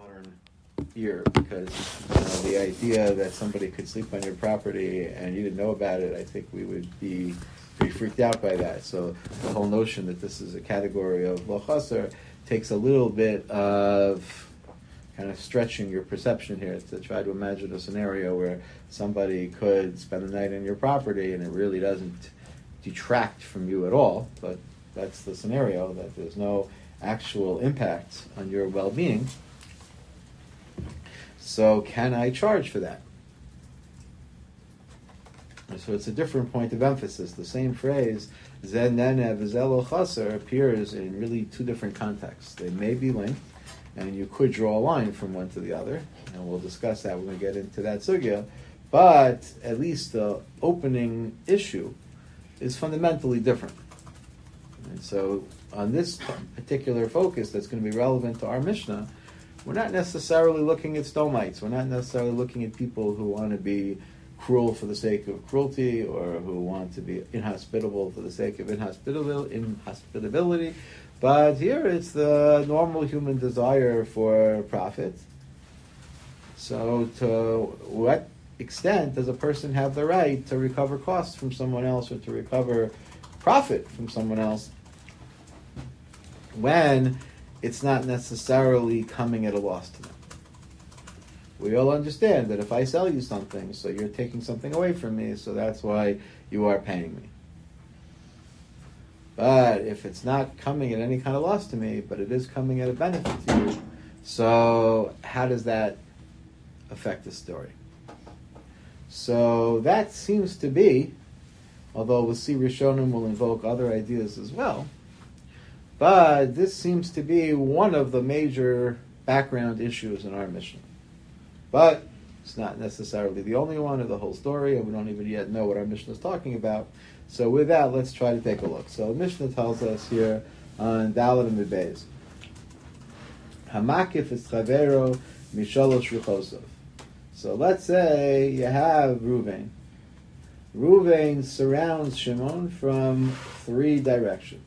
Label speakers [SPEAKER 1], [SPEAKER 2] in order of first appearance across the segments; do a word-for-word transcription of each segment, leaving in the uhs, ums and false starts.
[SPEAKER 1] modern ear, because you know, the idea that somebody could sleep on your property and you didn't know about it, I think we would be pretty freaked out by that. So the whole notion that this is a category of lo chaser takes a little bit of kind of stretching your perception here to try to imagine a scenario where somebody could spend the night on your property and it really doesn't detract from you at all, but that's the scenario, that there's no actual impact on your well-being. So can I charge for that? So it's a different point of emphasis. The same phrase, zen nene v'zel lo chaser, appears in really two different contexts. They may be linked, and you could draw a line from one to the other, and we'll discuss that when we get into that sugya, but at least the opening issue is fundamentally different. And so on this particular focus that's going to be relevant to our Mishnah, we're not necessarily looking at stomites. We're not necessarily looking at people who want to be cruel for the sake of cruelty, or who want to be inhospitable for the sake of inhospitability. inhospitability. But here it's the normal human desire for profit. So to what extent does a person have the right to recover costs from someone else, or to recover profit from someone else, when it's not necessarily coming at a loss to them? We all understand that if I sell you something, so you're taking something away from me, so that's why you are paying me. But if it's not coming at any kind of loss to me, but it is coming at a benefit to you, so how does that affect the story? So that seems to be, although we'll see Rishonim will invoke other ideas as well, but this seems to be one of the major background issues in our Mishnah. But it's not necessarily the only one or the whole story, and we don't even yet know what our Mishnah is talking about. So with that, let's try to take a look. So Mishnah tells us here on Dalet and Beis, Hamakif es chavero mishalosh ruchosov. So let's say you have Reuven. Reuven surrounds Shimon from three directions.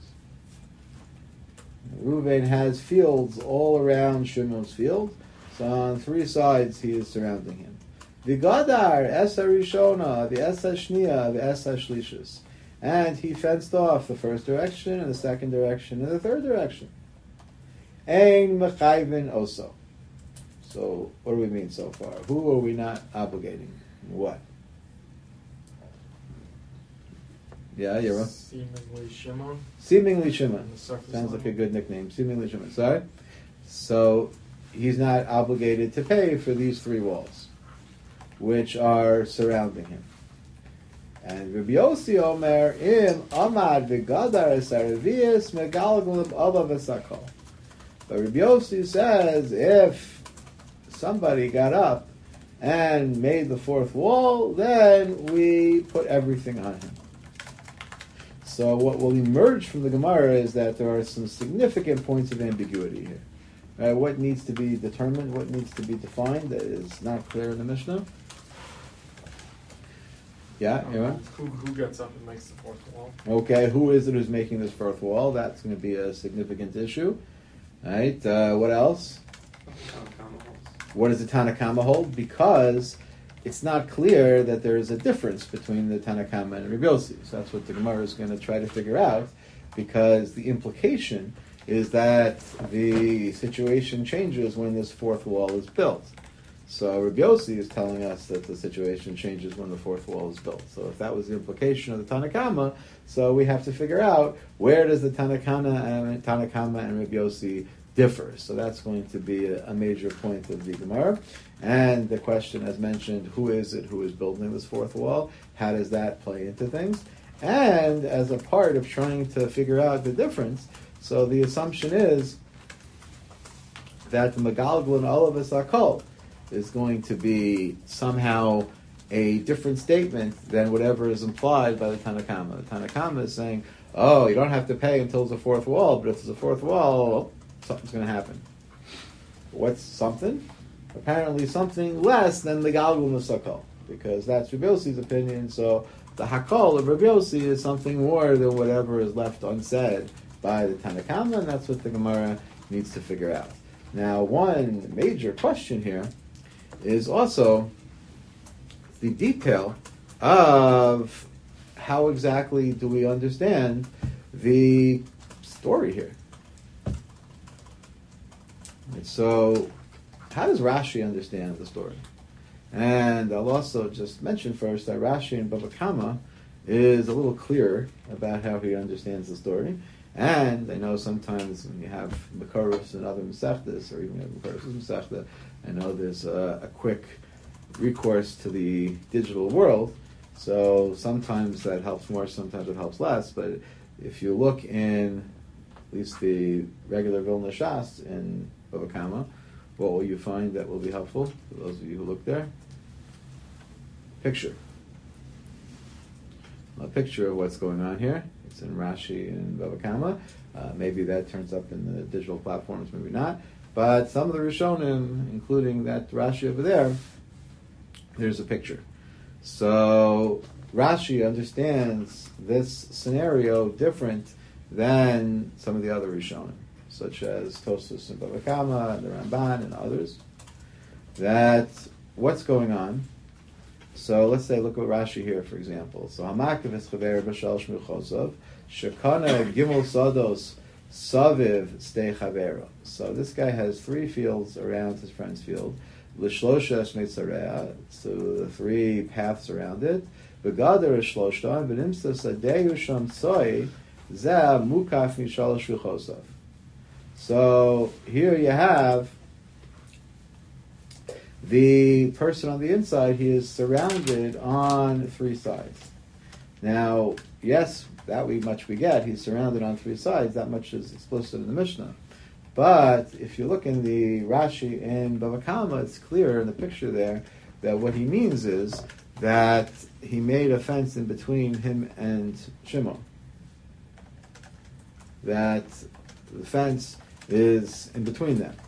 [SPEAKER 1] Reuven has fields all around Shimon's field, so on three sides he is surrounding him. V'gadar es harishona, v'es hashniya, v'es hashlishus. And he fenced off the first direction, and the second direction, and the third direction. Ein mechayvin oso. So, what do we mean so far? Who are we not obligating? What? Yeah, you're right.
[SPEAKER 2] Seemingly Shimon.
[SPEAKER 1] Seemingly Shimon.
[SPEAKER 2] Sounds
[SPEAKER 1] line. Like a good nickname. Seemingly Shimon. Sorry? So, he's not obligated to pay for these three walls, which are surrounding him. And Rabbi Yossi Omer, im amad v'gadar esaravias megalgalim olav esakol. But Rabbi Yossi says, if somebody got up and made the fourth wall, then we put everything on him. So what will emerge from the Gemara is that there are some significant points of ambiguity here. Right? What needs to be determined, what needs to be defined, that is not clear in the Mishnah. Yeah,
[SPEAKER 2] Um,
[SPEAKER 1] Aaron?
[SPEAKER 2] who, who gets up and makes the fourth wall?
[SPEAKER 1] Okay, who is it who's making this fourth wall? That's going to be a significant issue. Right? Uh, what else? What does the Tanakama hold? Because it's not clear that there is a difference between the Tanakama and Rabbi Yossi. So that's what the Gemara is going to try to figure out, because the implication is that the situation changes when this fourth wall is built. So Rabbi Yossi is telling us that the situation changes when the fourth wall is built. So if that was the implication of the Tanakama, so we have to figure out where does the Tanakama and Tanakama and Rabbi Yossi differ. So that's going to be a, a major point of the Gemara. And the question, as mentioned, who is it who is building this fourth wall? How does that play into things? And as a part of trying to figure out the difference, so the assumption is that the Megalgal and Olav Esakol is going to be somehow a different statement than whatever is implied by the Tanakama. The Tanakama is saying, oh, you don't have to pay until there's a fourth wall, but if there's a fourth wall, something's going to happen. What's something? Apparently something less than the Galgal Musakol, because that's Rabbi Yossi's opinion, so the Hakol of Rabbi Yossi is something more than whatever is left unsaid by the Tanakama, and that's what the Gemara needs to figure out. Now, one major question here is also the detail of how exactly do we understand the story here. And so, how does Rashi understand the story? And I'll also just mention first that Rashi in Bava Kama is a little clearer about how he understands the story. And I know sometimes when you have Makoros and other Masechtas, or even Makoros' Masechta, I know there's a, a quick recourse to the digital world. So sometimes that helps more, sometimes it helps less. But if you look in at least the regular Vilna Shas in Bava Kama, what will you find that will be helpful for those of you who look there? Picture. A picture of what's going on here. It's in Rashi and Bava Kama. Uh, maybe that turns up in the digital platforms, maybe not. But some of the Rishonim, including that Rashi over there, there's a picture. So Rashi understands this scenario different than some of the other Rishonim, such as Tosfos and Bava Kama and the Ramban and others. That what's going on. So let's say, look at Rashi here, for example. So Hamakiv is chaver b'shal shmu chosov shekana gimel sados saviv stei chavero. So this guy has three fields around his friend's field. L'shlosha shnei tzarea, so the three paths around it. V'gader shloshta v'nimsa sadeyu sham tzoi zeh mukaf mishalosh v'chosov. So here you have the person on the inside. He is surrounded on three sides. Now, yes, that we much we get. He's surrounded on three sides. That much is explicit in the Mishnah. But if you look in the Rashi in Bava Kama, it's clear in the picture there that what he means is that he made a fence in between him and Shimon. That the fence is in between them.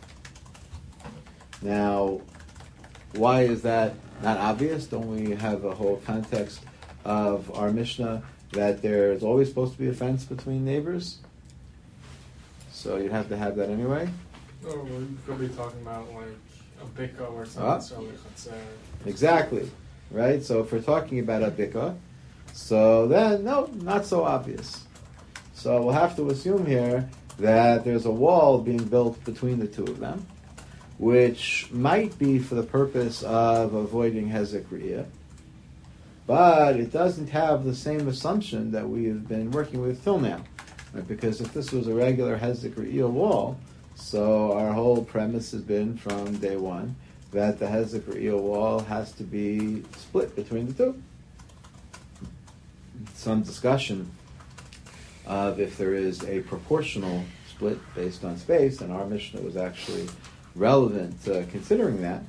[SPEAKER 1] Now, why is that not obvious? Don't we have a whole context of our Mishnah that there's always supposed to be a fence between neighbors? So you'd have to have that anyway?
[SPEAKER 2] Oh, we could be talking about like a bika or something.
[SPEAKER 1] Ah.
[SPEAKER 2] So let's say.
[SPEAKER 1] Exactly. Right? So if we're talking about a bika, so then, no, not so obvious. So we'll have to assume here that there's a wall being built between the two of them, which might be for the purpose of avoiding Hezek Re'iyah, but it doesn't have the same assumption that we have been working with till now. Right? Because if this was a regular Hezek Re'iyah wall, so our whole premise has been from day one that the Hezek Re'iyah wall has to be split between the two. Some discussion of if there is a proportional split based on space, and our Mishnah was actually relevant uh, considering that.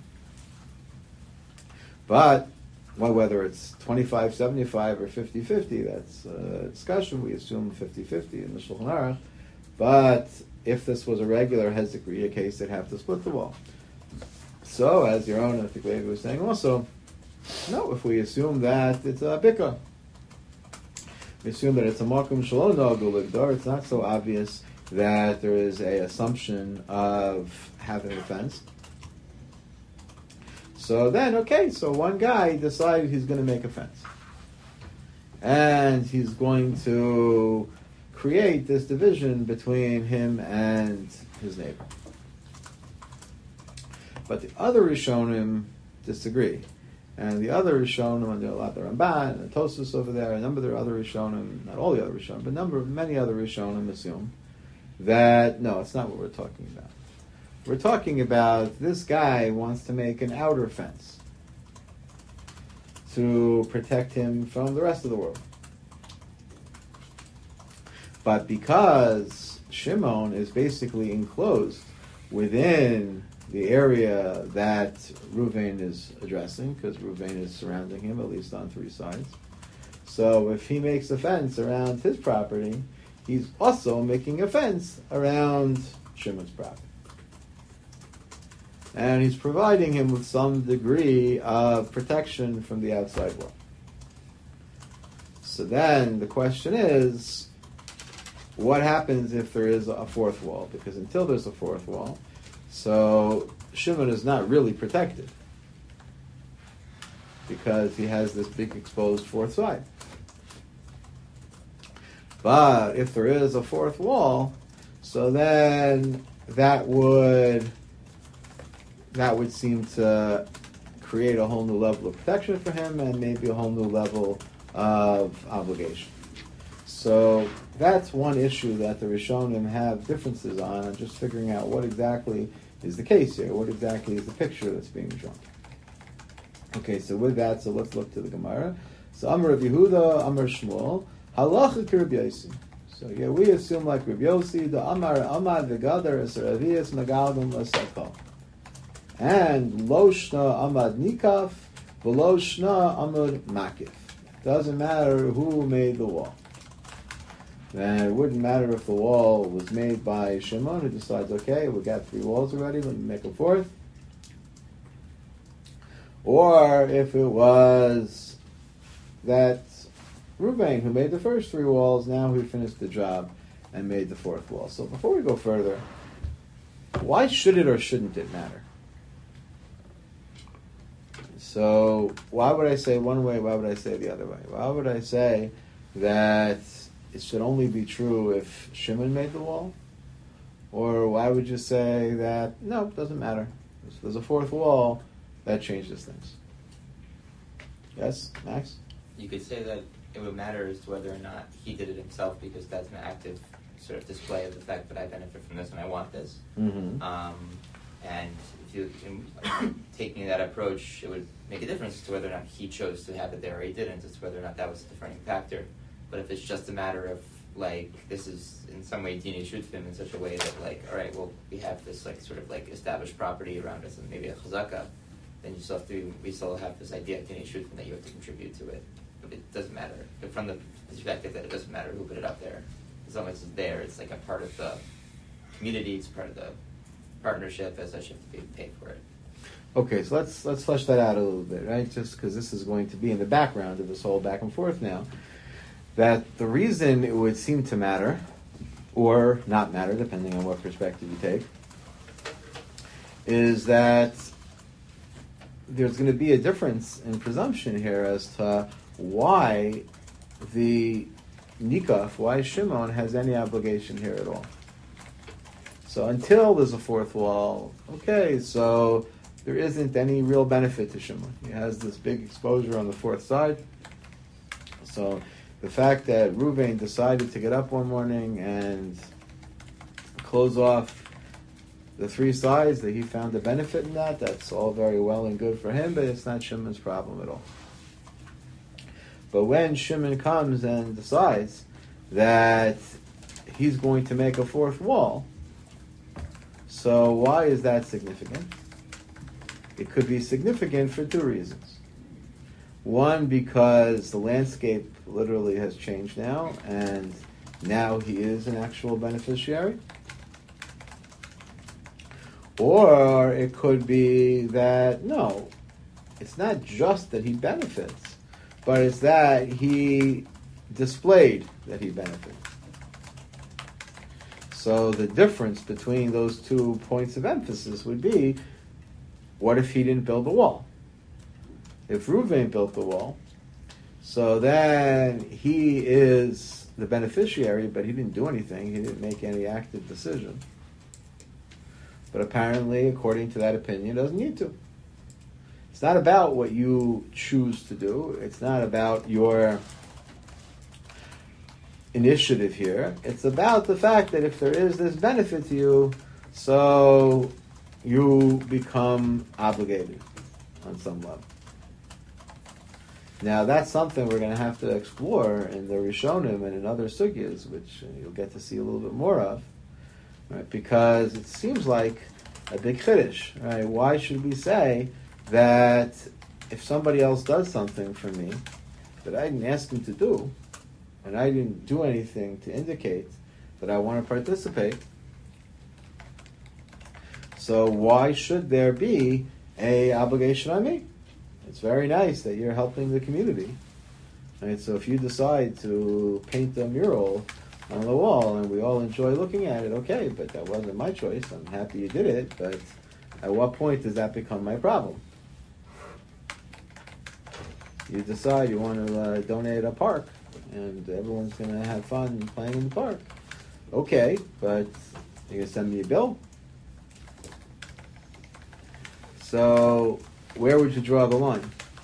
[SPEAKER 1] But well, whether it's twenty-five seventy-five or fifty-fifty, that's a discussion. We assume fifty-fifty in the Shulchan Aruch. But if this was a regular Hezek Re'iyah case, they'd have to split the wall. So, as your own, I think Levi was saying also, no, if we assume that it's a bika, we assume that it's a makom shelo nogu l'gdor, it's not so obvious that there is a assumption of having a fence. So then, okay, so one guy decided he's going to make a fence. And he's going to create this division between him and his neighbor. But the other Rishonim disagree. And the other Rishonim, and there are a lot of Ramban and the Tosfos over there, a number of the other Rishonim, not all the other Rishonim, but a number of many other Rishonim assume that, no, it's not what we're talking about. We're talking about this guy wants to make an outer fence to protect him from the rest of the world. But because Shimon is basically enclosed within the area that Ruvain is addressing, because Ruvain is surrounding him, at least on three sides. So if he makes a fence around his property, he's also making a fence around Shimon's property. And he's providing him with some degree of protection from the outside world. So then the question is, what happens if there is a fourth wall? Because until there's a fourth wall, So Shimon is not really protected because he has this big exposed fourth side. But if there is a fourth wall, so then that would that would seem to create a whole new level of protection for him and maybe a whole new level of obligation. So that's one issue that the Rishonim have differences on, and just figuring out what exactly is the case here, what exactly is the picture that's being drawn. Okay, so with that, so let's look to the Gemara. So Amar Rav Yehuda, Amar Shmuel, Halacha ki Rabbi Yossi. So yeah, we assume like Rabbi Yossi, the Amar Amar v'Gadar es Ravias Megaldim l'Sakal. And Lo Shna Amad Nikaf, V'lo Shna Amad Makif. Doesn't matter who made the wall. And it wouldn't matter if the wall was made by Shimon, who decides, okay, we got three walls already, let me make a fourth. Or if it was that Ruvain who made the first three walls, now he finished the job and made the fourth wall. So before we go further, why should it or shouldn't it matter? So why would I say one way, why would I say the other way? Why would I say that it should only be true if Shimon made the wall? Or why would you say that, no, it doesn't matter. If there's a fourth wall, that changes things. Yes, Max?
[SPEAKER 3] You could say that it would matter as to whether or not he did it himself, because that's an active sort of display of the fact that I benefit from this and I want this.
[SPEAKER 1] Mm-hmm.
[SPEAKER 3] Um, and if you in, taking that approach, it would make a difference to whether or not he chose to have it there or he didn't. It's whether or not that was a defining factor. But if it's just a matter of, like, this is in some way Dini Shutfim in such a way that, like, all right, well, we have this, like, sort of, like, established property around us and maybe a chazaka, then you still have to, we still have this idea of Dini Shutfim that you have to contribute to it. But it doesn't matter. But from the perspective that it doesn't matter who put it up there. As long as it's there, it's like a part of the community, it's part of the partnership, as such you have to be paid for it.
[SPEAKER 1] Okay, so let's let's flesh that out a little bit, right? Just because this is going to be in the background of this whole back and forth now. That the reason it would seem to matter, or not matter, depending on what perspective you take, is that there's going to be a difference in presumption here as to why the Nikaf, why Shimon has any obligation here at all. So until there's a fourth wall, okay, so there isn't any real benefit to Shimon. He has this big exposure on the fourth side. So the fact that Ruvain decided to get up one morning and close off the three sides, that he found a benefit in that, that's all very well and good for him, but it's not Shimon's problem at all. But when Shimon comes and decides that he's going to make a fourth wall, so why is that significant? It could be significant for two reasons. One, because the landscape literally has changed now, and now he is an actual beneficiary. Or it could be that, no, it's not just that he benefits, but it's that he displayed that he benefited. So the difference between those two points of emphasis would be, what if he didn't build the wall? If Ruvain built the wall, so then he is the beneficiary, but he didn't do anything, he didn't make any active decision. But apparently, according to that opinion, doesn't need to. It's not about what you choose to do. It's not about your initiative here. It's about the fact that if there is this benefit to you, so you become obligated on some level. Now, that's something we're going to have to explore in the Rishonim and in other sugyas, which you'll get to see a little bit more of. Right, because it seems like a big chiddush, right? Why should we say that if somebody else does something for me that I didn't ask him to do, and I didn't do anything to indicate that I want to participate, so why should there be a obligation on me? It's very nice that you're helping the community. Right? So if you decide to paint a mural on the wall, and we all enjoy looking at it. Okay, but that wasn't my choice. I'm happy you did it, but at what point does that become my problem? You decide you want to uh, donate a park, and everyone's going to have fun playing in the park. Okay, but you're going to send me a bill? So, where would you draw the line?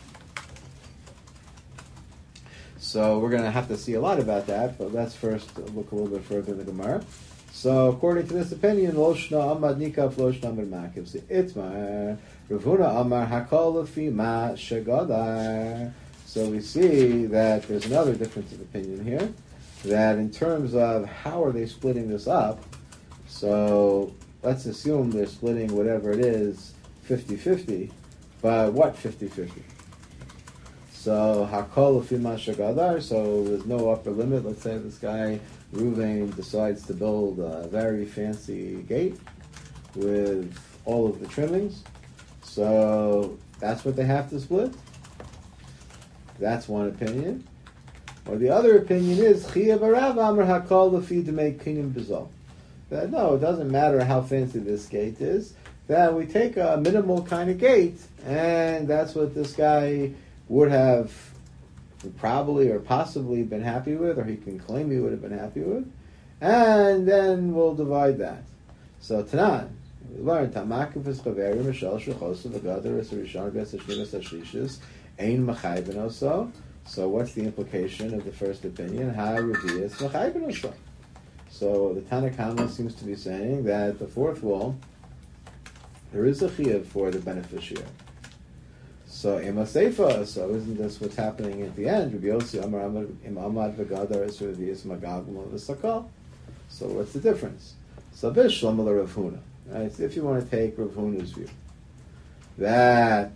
[SPEAKER 1] So we're going to have to see a lot about that, but let's first look a little bit further in the Gemara. So according to this opinion, Loshna Amad Nikaf Loshna Amad Makiv. Itmar Rav Huna Amar Hakol Lefi Ma Shegadar. So we see that there's another difference of opinion here, that in terms of how are they splitting this up, so let's assume they're splitting whatever it is fifty-fifty, but what fifty-fifty? So Hakol Lefi Ma Shegadar, so there's no upper limit. Let's say this guy Reuven decides to build a very fancy gate with all of the trimmings. So that's what they have to split. That's one opinion. Or the other opinion is Chiya Barav Amar Hakol Lefi Demei Kinyan B'Zol. That no, it doesn't matter how fancy this gate is. That we take a minimal kind of gate, and that's what this guy would have probably or possibly been happy with, or he can claim he would have been happy with, and then we'll divide that. So Tanan, we learned Tamakim v'Schaverim Mishal Shechosu v'Gadar Esrishon v'Esrishon v'Esrishis Ein Machayben Oso. So what's the implication of the first opinion? Ha Revius Machayben Oso. So the Tanakama seems to be saying that the fourth wall, there is a chiyuv for the beneficiary. So Ema Seifa, so isn't this what's happening at the end? Rabbi Yossi Amar Im Amad V'Gadar Es Revius Magavim V'Sakal. So what's the difference? So Bish Shlomo Rav Huna. Right? So if you want to take Rav Huna's view, that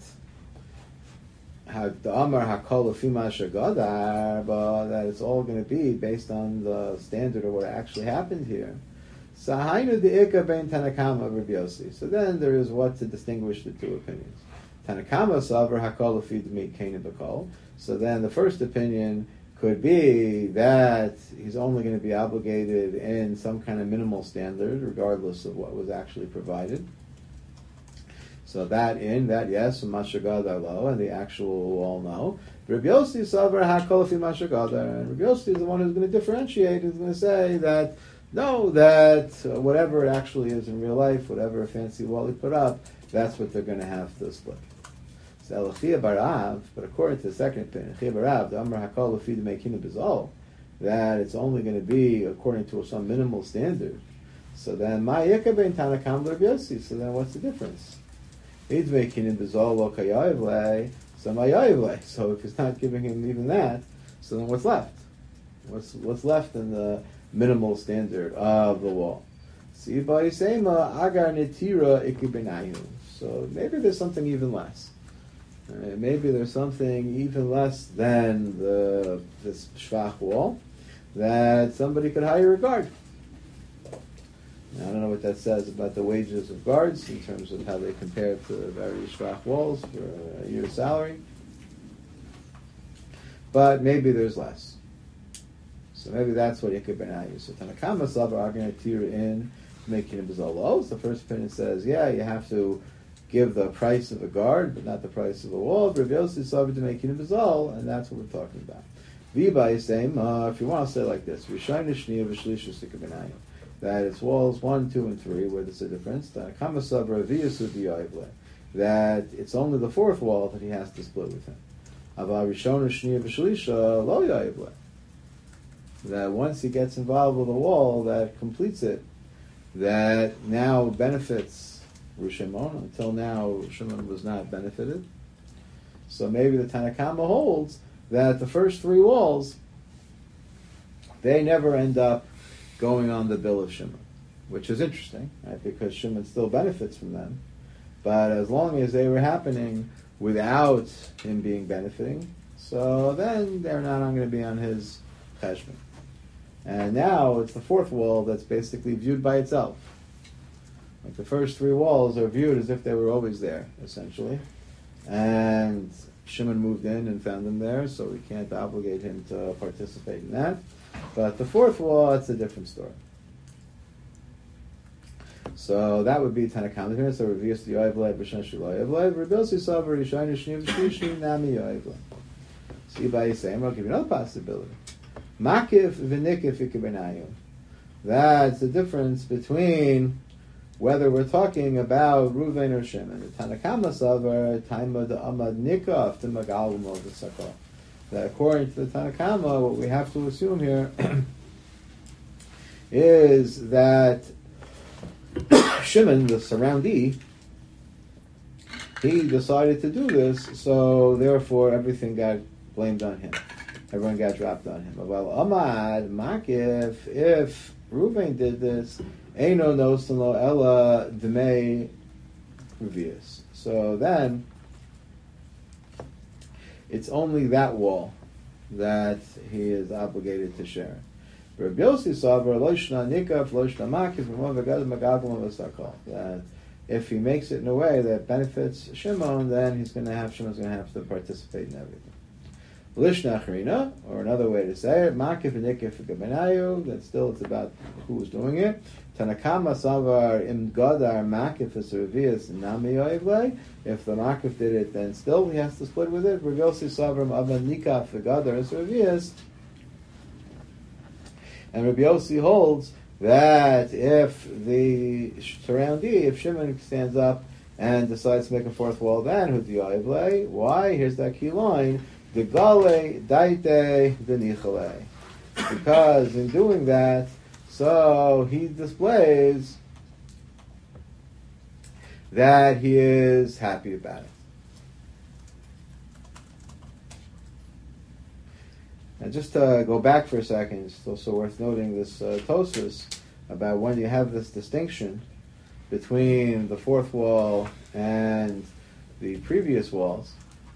[SPEAKER 1] the Amar Hakol Lefi Ma Shegadar, but that it's all going to be based on the standard of what actually happened here. So Hainu De'ika Bein Tanakama Rabbi Yossi. So then there is what to distinguish the two opinions. Tanakama Savar Hakol Lefi Demei Kinyan B'Kol. So then the first opinion could be that he's only going to be obligated in some kind of minimal standard, regardless of what was actually provided. So that in, that yes, Mashagadar lo, and the actual all no. Rabbi Yossi Savar Hakol Lefi Mashagadar, and Rabbi Yossi is the one who's going to differentiate, is going to say that no, that uh, whatever it actually is in real life, whatever fancy wall he put up, that's what they're going to have to split. So Elachia Barav, but according to the second opinion, Elachia Barav, the Amar Hakol Lefi Demei Kinyan B'Zol, that it's only going to be according to some minimal standard. So then, Ma Yeka Bein Tanakam Rabbi Yossi. So then, what's the difference? Idmei Kinyan B'Zol Lo Kayayiv Le, so Ma Yayiv Le. So if it's not giving him even that, so then what's left? What's what's left in the minimal standard of the wall? See, by Sema Agar Netira Ikibenayu. So maybe there's something even less. Uh, maybe there's something even less than the this shvach wall that somebody could hire a guard. Now, I don't know what that says about the wages of guards in terms of how they compare to various shvach walls for a year's salary. But maybe there's less. So maybe that's what Yikah Benayu. So Tanakama Sabar are going to tear in, making it bizarre. So the first opinion says, yeah, you have to give the price of a guard, but not the price of a wall. Rav Yossi Sabar to make it bizarre, and that's what we're talking about. Viba is saying, uh, if you want to say it like this, Rishayna Shniya V'Shlisha Yikah Benayu, that it's walls one, two, and three where there's a difference. Tanakama Sabar Viyasu V'Yoivle, that it's only the fourth wall that he has to split with him. Ava Rishayna Shniya V'Shlisha Lo Yoivle, that once he gets involved with a wall that completes it, that now benefits Shimon. Until now, Shimon was not benefited. So maybe the Tanakama holds that the first three walls, they never end up going on the bill of Shimon, which is interesting, right? Because Shimon still benefits from them. But as long as they were happening without him being benefiting, so then they're not going to be on his cheshbon. And now it's the fourth wall that's basically viewed by itself. Like the first three walls are viewed as if they were always there, essentially. and Shimon moved in and found him there, so we can't obligate him to participate in that. But the fourth wall, it's a different story. So that would be Tanakam here. So Revius the Yoivlev, B'Shen Shilo Yoivlev, Rebilsi Savar, Yishayim Shnim Shishim Nami Yoivlev. See by saying, I'll give you another possibility. Makif v'nikif ikebenayu. That's the difference between whether we're talking about Ruvain or Shimon. The Tanakama Savar, Taima the Amad Nikaf, the Magalum of the Sakal. That according to the Tanakama, what we have to assume here is that Shimon, the surroundee, he decided to do this, so therefore everything got blamed on him. Everyone got dropped on him. Well, Amad, Makif, if Reuven did this, Eino Nosalo Ella Dmei Revius. So then, it's only that wall that he is obligated to share. Rabbi Yossi Savar Loshna Nikaf Loshna Makif that if he makes it in a way that benefits Shimon, then he's going to have Shimon's going to have to participate in everything. Lishna Charina, or another way to say it, Makif and Nikif Gabenayu, that still it's about who was doing it. Tanakama Savar Im Gadar Makif is Revius Nami Yoivle. If the Makif did it, then still he has to split with it. Rabbi Yossi Savar Abba Nikaf Gadar is Revius. And Rabbi Yossi holds that if the surroundee, if Shimon stands up and decides to make a fourth wall, then who Yoivle? Why? Here's that key line. The gale daite the nichale, because in doing that, so he displays that he is happy about it. And just to go back for a second, it's also worth noting this uh, Tosfos about when you have this distinction between the fourth wall and the previous walls.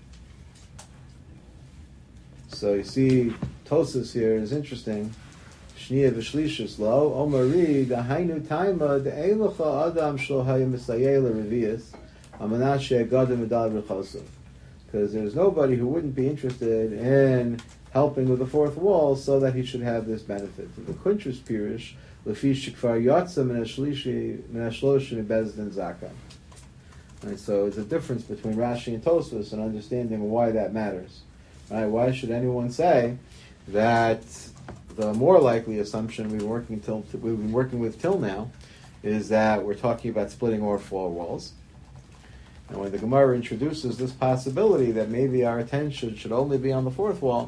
[SPEAKER 1] So you see, Tosfos here is interesting. Shniya v'shlishus lo omari dahainu taima de'elacha adam shlo haya misayeh l'revius amanat she'agadim edal rechosov. Because there's nobody who wouldn't be interested in helping with the fourth wall, so that he should have this benefit. The Kuntrus Pirish lefi shekvar yatsa min hashlishi min hashloshim bezdin zaka. Right, so it's a difference between Rashi and Tosfos and understanding why that matters. Right, why should anyone say that the more likely assumption we've been working till we've been working with till now is that we're talking about splitting or four walls? And when the Gemara introduces this possibility that maybe our attention should only be on the fourth wall,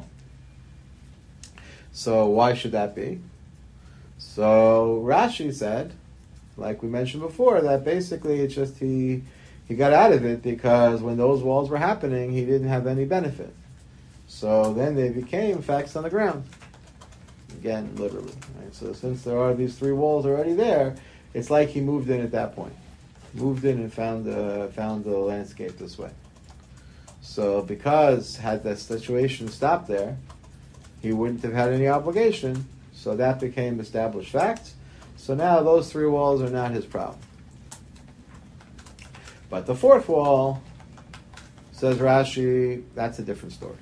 [SPEAKER 1] so why should that be? So Rashi said, like we mentioned before, that basically it's just he he got out of it because when those walls were happening, he didn't have any benefit. So then they became facts on the ground. Again, literally. Right? So since there are these three walls already there, it's like he moved in at that point. Moved in and found uh, found the landscape this way. So because had that situation stopped there, he wouldn't have had any obligation. So that became established fact. So now those three walls are not his problem. But the fourth wall, says Rashi, that's a different story.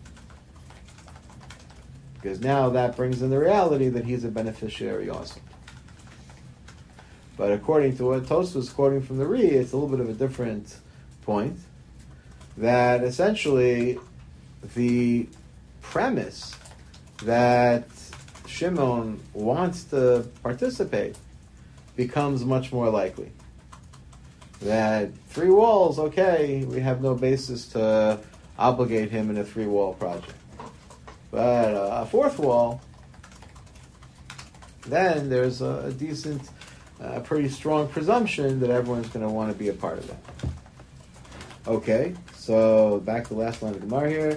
[SPEAKER 1] Because now that brings in the reality that he's a beneficiary also. But according to what Tosfos was quoting from the Ri, it's a little bit of a different point. That essentially the premise that Shimon wants to participate becomes much more likely. That three walls, okay, we have no basis to obligate him in a three-wall project. But uh, a fourth wall, then there's a, a decent, a uh, pretty strong presumption that everyone's going to want to be a part of that. Okay, so back to the last line of the Gemara here.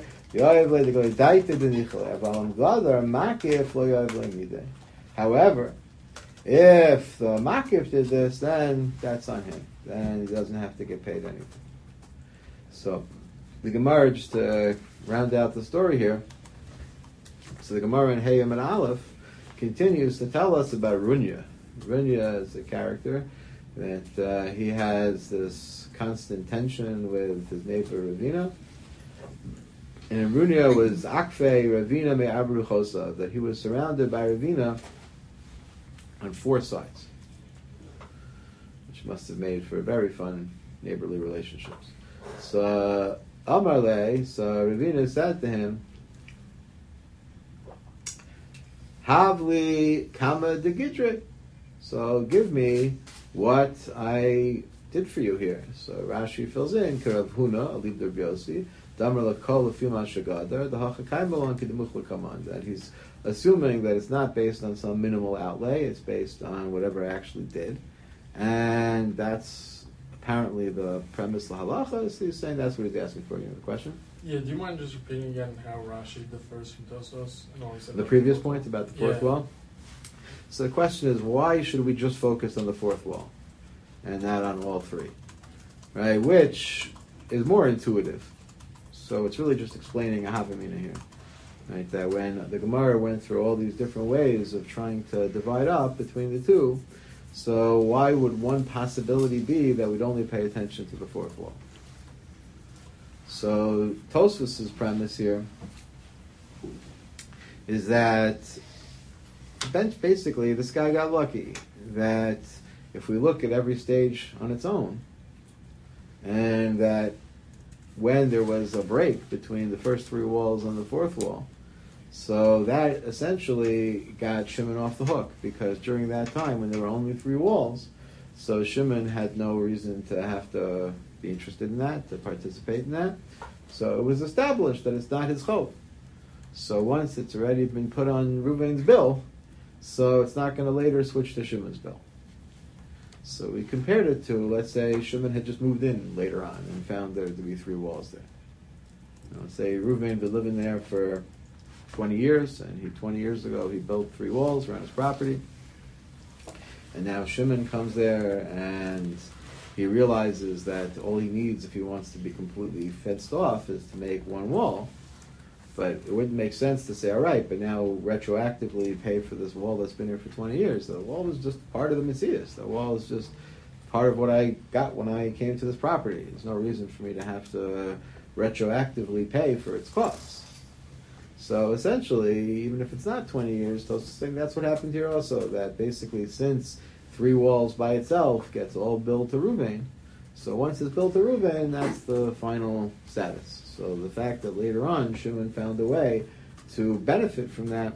[SPEAKER 1] However, if the Makif did this, then that's on him. Then he doesn't have to get paid anything. So the Gemara, just to round out the story here, so the Gemara in Hayam and Aleph continues to tell us about Runya. Runya is a character that uh, he has this constant tension with his neighbor Ravina. And Runia was Akfe Ravina me Abru Chosa, that he was surrounded by Ravina on four sides, which must have made for very fun neighborly relationships. So Amarle, so Ravina said to him, Havli Kama de Gidre. So give me what I did for you here. So Rashi fills in, Karav Huna, Alib der Biosi, Damar Lakol Fima Shagadar, the Hachakaimalon Kidemuchla Kaman, that he's assuming that it's not based on some minimal outlay, it's based on whatever I actually did. And that's apparently the premise of the halacha, so he's saying that's what he's asking for. You have a question?
[SPEAKER 2] Yeah, do you mind just repeating again how Rashi differs from Tosos? And all he said
[SPEAKER 1] The
[SPEAKER 2] about
[SPEAKER 1] previous
[SPEAKER 2] Tosos?
[SPEAKER 1] point about the fourth
[SPEAKER 2] Yeah.
[SPEAKER 1] wall? So the question is, why should we just focus on the fourth wall and not on all three? Right? Which is more intuitive. So it's really just explaining a Havamina here. Right? That when the Gemara went through all these different ways of trying to divide up between the two, so why would one possibility be that we'd only pay attention to the fourth wall? So Tosfos' premise here is that basically this guy got lucky, that if we look at every stage on its own, and that when there was a break between the first three walls and the fourth wall, so that essentially got Shimon off the hook, because during that time when there were only three walls, so Shimon had no reason to have to be interested in that, to participate in that. So it was established that it's not his chov. So once it's already been put on Reuven's bill, so it's not going to later switch to Shimon's bill. So we compared it to, let's say, Shimon had just moved in later on and found there to be three walls there. You know, say Reuven had been living there for twenty years, and he twenty years ago he built three walls around his property. And now Shimon comes there and he realizes that all he needs if he wants to be completely fenced off is to make one wall. But it wouldn't make sense to say, all right, but now retroactively pay for this wall that's been here for twenty years. The wall was just part of the Messias. The wall is just part of what I got when I came to this property. There's no reason for me to have to retroactively pay for its costs. So essentially, even if it's not twenty years, that's what happened here also, that basically since three walls by itself gets all billed to Reuven, so once it's built to Reuven, that's the final status. So the fact that later on Shimon found a way to benefit from that,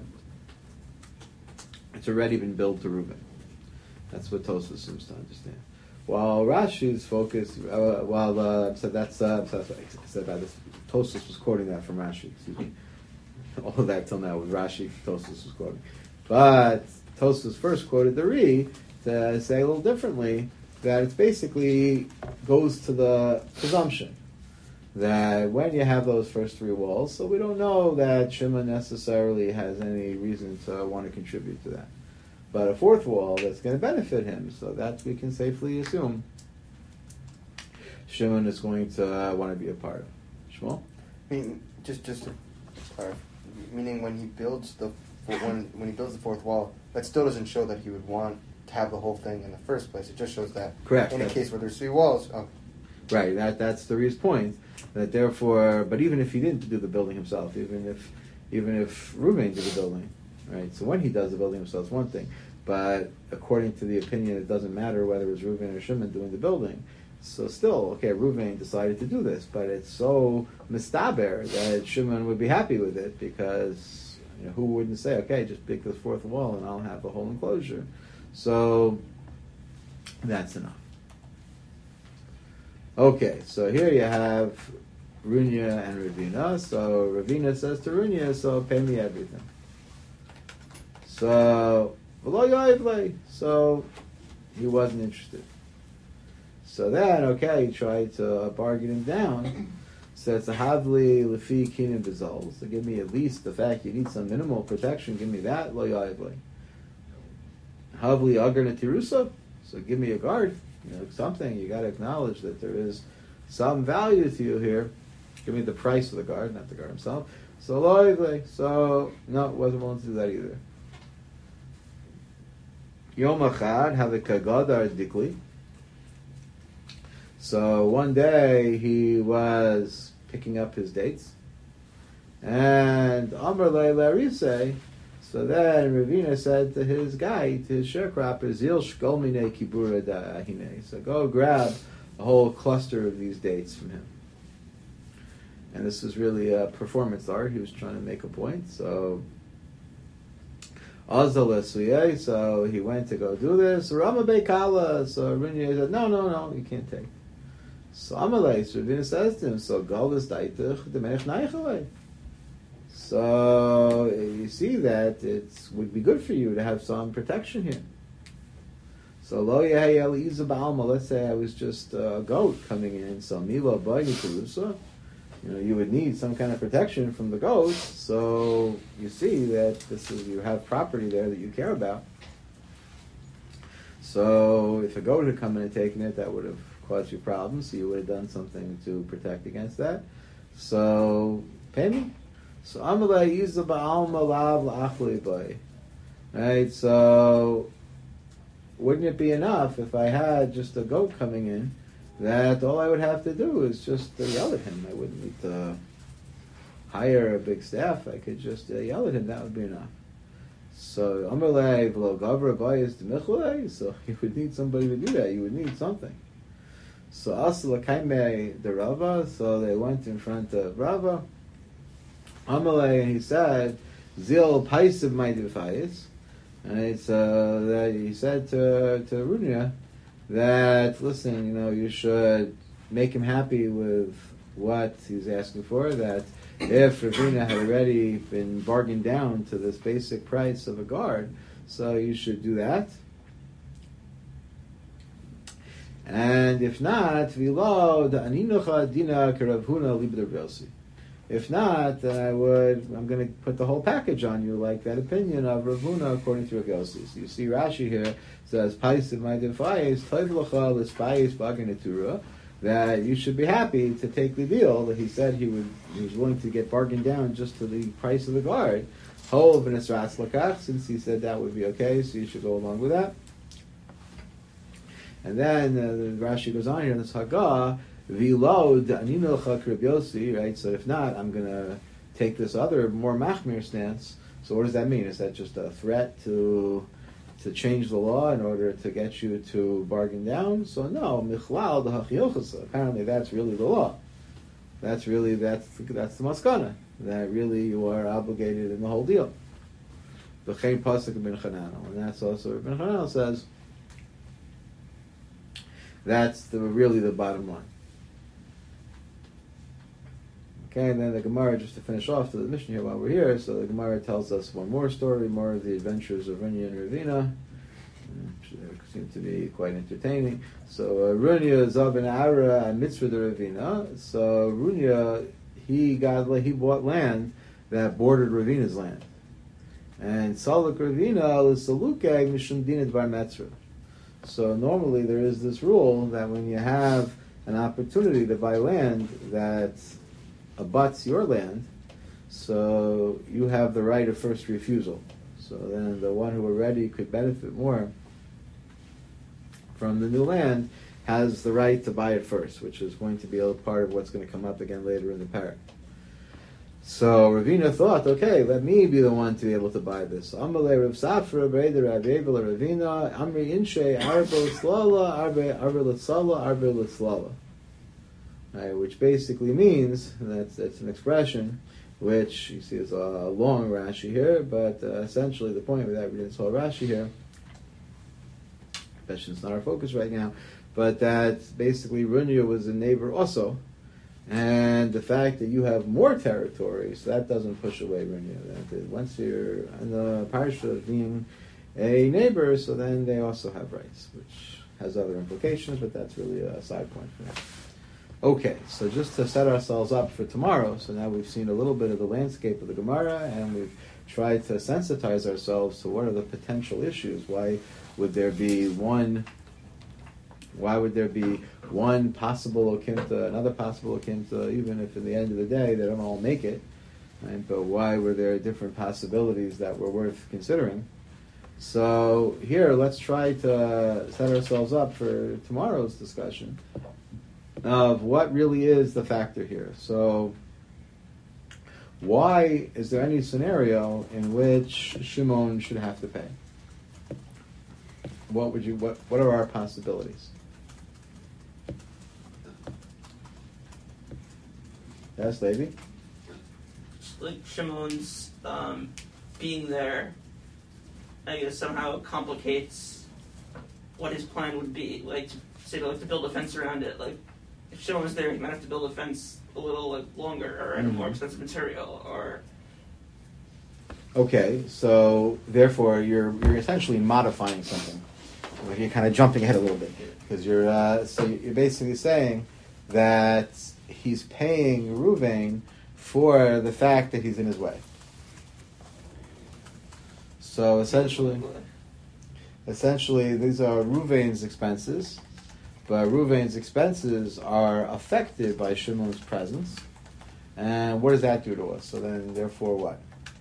[SPEAKER 1] it's already been billed to Reuven. That's what Tosfos seems to understand. While Rashi's focus, uh, while uh, so that's uh, so that's what I said about this. Tosfos was quoting that from Rashi. Excuse me. All of that till now was Rashi. Tosfos was quoting, but Tosfos first quoted the Ri to say a little differently, that it's basically goes to the presumption that when you have those first three walls, so we don't know that Shimon necessarily has any reason to want to contribute to that. But a fourth wall that's going to benefit him, so that we can safely assume Shimon is going to uh, want to be a part of. Shmuel?
[SPEAKER 4] I mean, just just to clarify, meaning when he builds the when when he builds the fourth wall, that still doesn't show that he would want to have the whole thing in the first place. It just shows that
[SPEAKER 1] Correct.
[SPEAKER 4] in a case where there's three walls. Oh.
[SPEAKER 1] Right, that that's the Ri's point. That therefore, but even if he didn't do the building himself, even if even if Reuven did the building, right? So when he does the building himself, it's one thing. But according to the opinion, it doesn't matter whether it's Reuven or Shimon doing the building. So still, okay, Reuven decided to do this, but it's so mistaber that Shimon would be happy with it, because you know, who wouldn't say, okay, just pick this fourth wall and I'll have the whole enclosure. So that's enough. Okay, so here you have Runya and Ravina. So Ravina says to Runya, so pay me everything. So, so he wasn't interested. So then, okay, he tried to bargain him down. So it's a havli lefi kinin bezal. So give me at least the fact you need some minimal protection. Give me that. Lo yavli. Havli agar netirusa. So give me a guard. You know, something. You got to acknowledge that there is some value to you here. Give me the price of the guard, not the guard himself. So lo yavli. So no, wasn't willing to do that either. Yom achad have a kagadar dikli. So one day he was picking up his dates, and Amar Le Larise. So then Ravina said to his guy, to his sharecropper, Zil shkolmine kibura da'ahine. So go grab a whole cluster of these dates from him. And this is really a performance art. He was trying to make a point. So Azal so he went to go do this. Rama Beikala. So Ravina said, no, no, no, you can't take. So Amalei, so Ravina says to him, so Galus Daitach, the Melech Naichalei. So you see that it would be good for you to have some protection here. So Lo Yehayel Izabalma, let's say I was just a goat coming in, so Mila Bani Karusa, you know, you would need some kind of protection from the goat. So you see that this is, you have property there that you care about. So if a goat had come in and taken it, that would have caused you problems. So you would have done something to protect against that. So pay me. So Amalei Yiza Ba'alma Lav La'achlei Bay. Right, so wouldn't it be enough if I had just a goat coming in that all I would have to do is just uh, yell at him? I wouldn't need to hire a big staff. I could just uh, yell at him. That would be enough. So Amalei V'lo Gavra Bayis D'Michlei. So you would need somebody to do that. You would need something. So Asla Kaimei the Rava. So they went in front of Rava. Amalei, and he said, Zil Paisiv Maidivayis. And it's uh, that he said to to Runya that, listen, you know, you should make him happy with what he's asking for, that if Ravina had already been bargained down to this basic price of a guard, so you should do that. And if not, Vilo, the Aninucha Dina Karavhuna Libda Vilsi. If not, then I would, I'm going to put the whole package on you, like that opinion of Rav Huna according to Rav Yossi. So you see Rashi here says, Pais of my defies, Toivlacha l'spayis b'aganatura, that you should be happy to take the deal that he said he would, he was willing to get bargained down just to the price of the guard. Hov and Esras Lakach, since he said that would be okay, so you should go along with that. And then uh, the Rashi goes on here in this Haggah, V'lo da'aninocha kribyosi, right? So if not, I'm going to take this other, more machmir stance. So what does that mean? Is that just a threat to to change the law in order to get you to bargain down? So no, michlal da'hachyochasa. Apparently that's really the law. That's really, that's, that's the maskana. That really you are obligated in the whole deal. V'chein pasuk ben Chananel. And that's also what Ben Chananel says. That's the, really the bottom line. Okay, and then the Gemara, just to finish off to the mission here while we're here, so the Gemara tells us one more story, more of the adventures of Runya and Ravina, which seem to be quite entertaining. So uh, Runya Zaben Ara and Mitzvah de Ravina. So Runya, he got he bought land that bordered Ravina's land, and Saluk Ravina is Salukag Mishum Dinah Bar Metzra. So normally there is this rule that when you have an opportunity to buy land that abuts your land, so you have the right of first refusal. So then the one who already could benefit more from the new land has the right to buy it first, which is going to be a part of what's going to come up again later in the parak. So Ravina thought, okay, let me be the one to be able to buy this. Amalei Rav Safra, Breder Rav Evel Ravina, Amri Inshe, Arba Litzlala, Arba Arba Litzlala, Arba Litzlala. Right, which basically means, and that's that's an expression, which you see is a long Rashi here, but uh, essentially the point without reading this whole Rashi here, especially it's not our focus right now, but that basically Runya was a neighbor also, and the fact that you have more territory, so that doesn't push away Runya. That once you're in the parsha of being a neighbor, so then they also have rights, which has other implications, but that's really a side point for now. Okay, so just to set ourselves up for tomorrow, so now we've seen a little bit of the landscape of the Gemara, and we've tried to sensitize ourselves to what are the potential issues. Why would there be one, why would there be one possible Okimta, another possible Okimta, even if in the end of the day they don't all make it, right? But why were there different possibilities that were worth considering? So here, let's try to set ourselves up for tomorrow's discussion of what really is the factor here. So, why is there any scenario in which Shimon should have to pay? What would you? What What are our possibilities? Yes, Levi?
[SPEAKER 5] Like Shimon's um, being there, I guess somehow complicates what his plan would be. Like, to, say, to, like to build a fence around it. Like, if Shimon was there, he might have to build a fence a little like longer or in a more expensive material. Or
[SPEAKER 1] okay, so therefore you're you're essentially modifying something. Like you're kind of jumping ahead a little bit because you're uh, so you're basically saying that he's paying Ruvain for the fact that he's in his way. So essentially, essentially these are Ruvain's expenses, but Ruvain's expenses are affected by Shimon's presence. And what does that do to us? So then, therefore, what?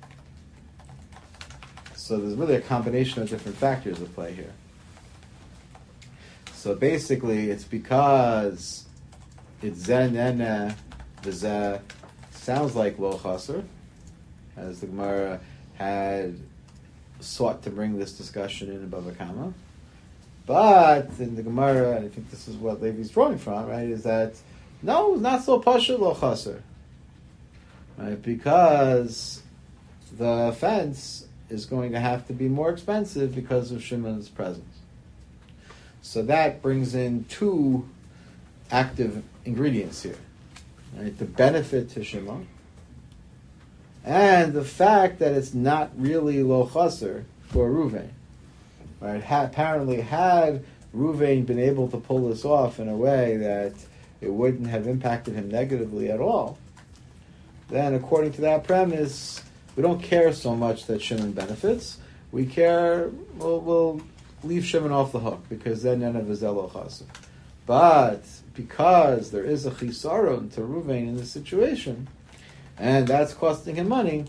[SPEAKER 1] So there's really a combination of different factors at play here. So basically, it's because it's zenene v'zeh sounds like lo chaser, as the Gemara had sought to bring this discussion in above a comma. But in the Gemara, and I think this is what Levi's drawing from, right, is that no, not so pashut lo chaser, right? Because the fence is going to have to be more expensive because of Shimon's presence. So that brings in two active ingredients here. Right? The benefit to Shimon and the fact that it's not really lo chaser for Ruvain. Right? Ha- apparently, had Ruvain been able to pull this off in a way that it wouldn't have impacted him negatively at all, then according to that premise, we don't care so much that Shimon benefits. We care, we'll, we'll leave Shimon off the hook because then none of his lo chaser. But because there is a chisaron to Ruvain in this situation, and that's costing him money,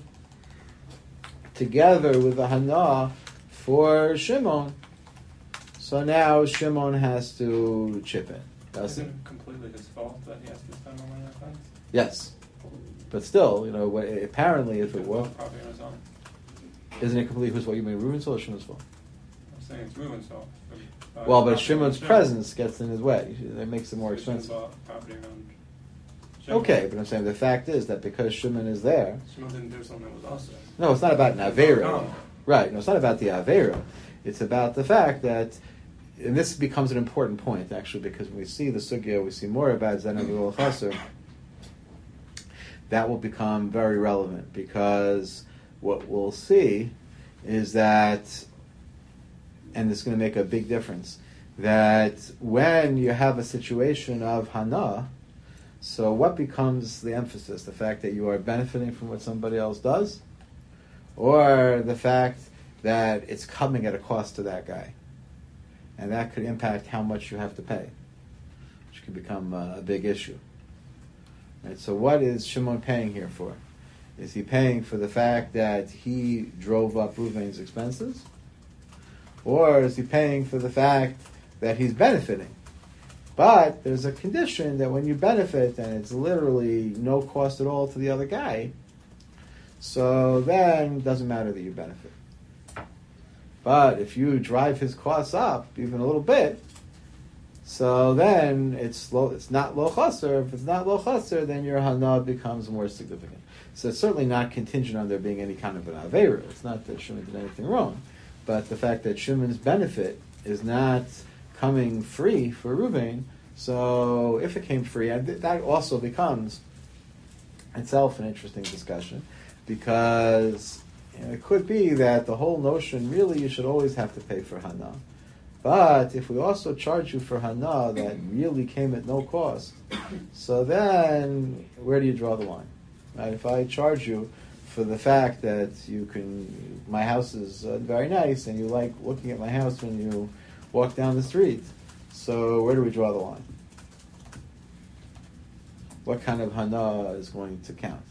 [SPEAKER 1] together with the hana for Shimon, so now Shimon has to chip in. Does
[SPEAKER 2] Isn't
[SPEAKER 1] it?
[SPEAKER 2] it completely his fault that he has to spend more money on fence?
[SPEAKER 1] Yes. But still, you know, what- apparently if it were,
[SPEAKER 2] Probably on his own.
[SPEAKER 1] isn't it completely whose fault? You mean Ruvain's fault or Shimon's fault?
[SPEAKER 2] I'm saying it's Ruben's fault. Uh,
[SPEAKER 1] Well, but
[SPEAKER 2] property
[SPEAKER 1] Shimon's
[SPEAKER 2] on Shimon.
[SPEAKER 1] presence gets in his way. That makes it more
[SPEAKER 2] Shimon's
[SPEAKER 1] expensive.
[SPEAKER 2] fault, property on Shimon.
[SPEAKER 1] Okay, but I'm saying the fact is that because Shimon is there,
[SPEAKER 2] Shimon didn't do something that was also.
[SPEAKER 1] no, it's not about an Avera.
[SPEAKER 2] No.
[SPEAKER 1] Right, no, it's not about the Avera. It's about the fact that, and this becomes an important point, actually, because when we see the Sugya, we see more about Zenah V'Lo Chaser, that will become very relevant, because what we'll see is that, and it's going to make a big difference, that when you have a situation of Hana, so what becomes the emphasis? The fact that you are benefiting from what somebody else does? Or the fact that it's coming at a cost to that guy? And that could impact how much you have to pay, which could become a, a big issue. Right, so what is Shimon paying here for? Is he paying for the fact that he drove up Ruvain's expenses? Or is he paying for the fact that he's benefiting? But there's a condition that when you benefit and it's literally no cost at all to the other guy, so then it doesn't matter that you benefit. But if you drive his costs up even a little bit, so then it's low, it's not lo chaser. If it's not lo chaser, then your hana becomes more significant. So it's certainly not contingent on there being any kind of an avera. It's not that Shimon did anything wrong, but the fact that Shimon's benefit is not coming free for Ruvain. So if it came free, and that also becomes itself an interesting discussion, because you know, it could be that the whole notion really you should always have to pay for hana. But if we also charge you for hana that really came at no cost, so then where do you draw the line? Right? If I charge you for the fact that you can, my house is uh, very nice and you like looking at my house when you walk down the street, so where do we draw the line? What kind of hana is going to count?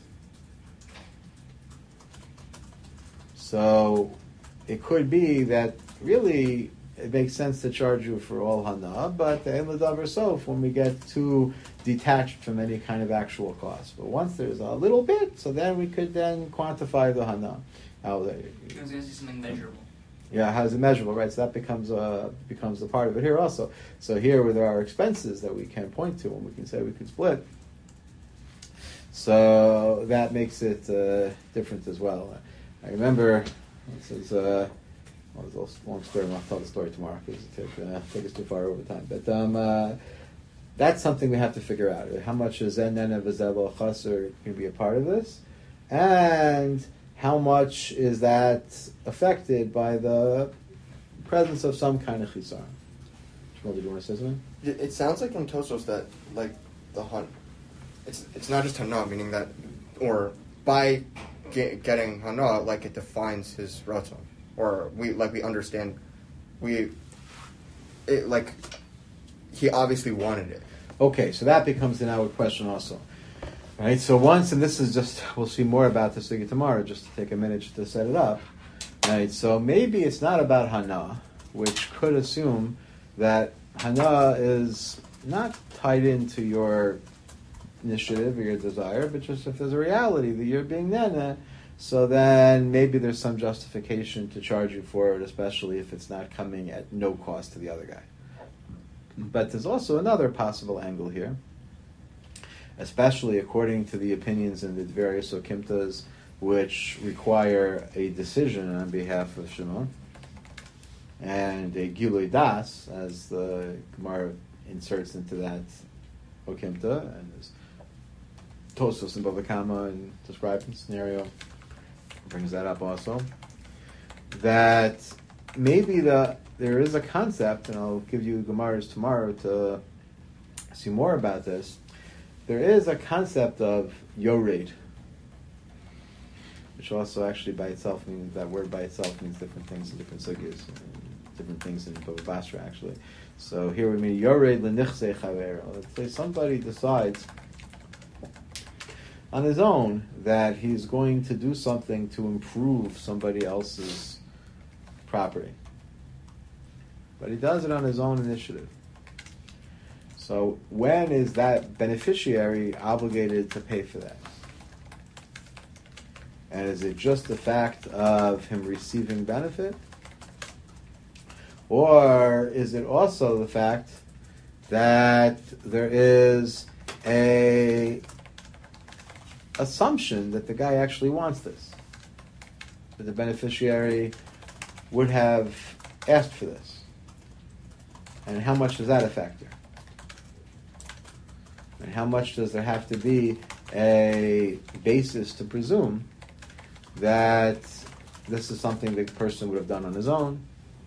[SPEAKER 1] So it could be that really it makes sense to charge you for all hana, but the davar sof when we get too detached from any kind of actual cost. But once there's a little bit, so then we could then quantify the hana. How they,
[SPEAKER 6] I was going to say something measurable.
[SPEAKER 1] Yeah, how is it measurable, right? So that becomes a becomes a part of it here also. So here, where there are expenses that we can point to, and we can say we could split. So that makes it uh, different as well. I remember this is uh, well, it's a long story. I'll tell the story tomorrow because it take, uh, take us too far over time. But um, uh, that's something we have to figure out. How much is zen nene v'zebel chaser going to be a part of this, and how much is that affected by the presence of some kind of chisar? Shmuel, did you want to say something?
[SPEAKER 4] It it sounds like in Tosos that like the hunt, it's it's not just hana, meaning that, or by get, getting hana, like it defines his ratzon, or we like we understand, we, it like, he obviously wanted it.
[SPEAKER 1] Okay, so that becomes the now question also. Right, so once, and this is just, we'll see more about this again tomorrow, just to take a minute to set it up. Right, so maybe it's not about hana, which could assume that hana is not tied into your initiative or your desire, but just if there's a reality that you're being nene, so then maybe there's some justification to charge you for it, especially if it's not coming at no cost to the other guy. But there's also another possible angle here, especially according to the opinions in the various okimtas, which require a decision on behalf of Shimon, and a gilui das, as the Gemara inserts into that okimta, and there's Tosos and Bava Kama and describing the scenario brings that up also, that maybe the there is a concept, and I'll give you Gemaras tomorrow to see more about this. There is a concept of yored, which also actually by itself means, that word by itself means different things in different sugyas, different things in Bava Basra actually. So here we mean yored lenichse chaver. Let's say somebody decides on his own that he's going to do something to improve somebody else's property, but he does it on his own initiative. So when is that beneficiary obligated to pay for that? And is it just the fact of him receiving benefit? Or is it also the fact that there is a assumption that the guy actually wants this? That the beneficiary would have asked for this? And how much does that a factor? And how much does there have to be a basis to presume that this is something the person would have done on his own,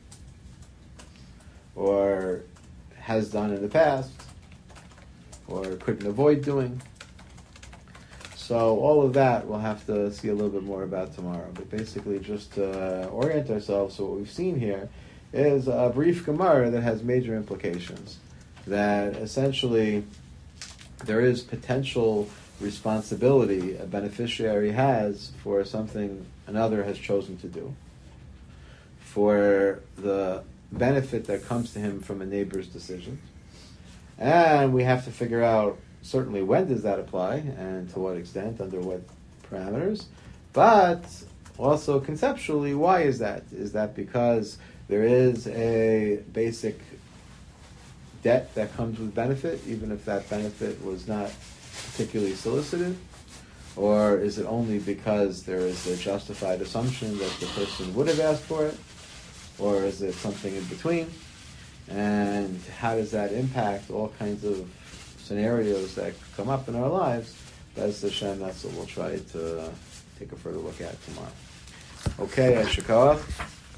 [SPEAKER 1] or has done in the past, or couldn't avoid doing? So all of that we'll have to see a little bit more about tomorrow. But basically just to orient ourselves, so what we've seen here is a brief Gemara that has major implications. That essentially there is potential responsibility a beneficiary has for something another has chosen to do, for the benefit that comes to him from a neighbor's decision. And we have to figure out certainly when does that apply and to what extent, under what parameters, but also conceptually, why is that? Is that because there is a basic debt that comes with benefit, even if that benefit was not particularly solicited? Or is it only because there is a justified assumption that the person would have asked for it? Or is it something in between? And how does that impact all kinds of scenarios that come up in our lives? That's Hashem, that's what we'll try to take a further look at tomorrow. Okay, Ashikah.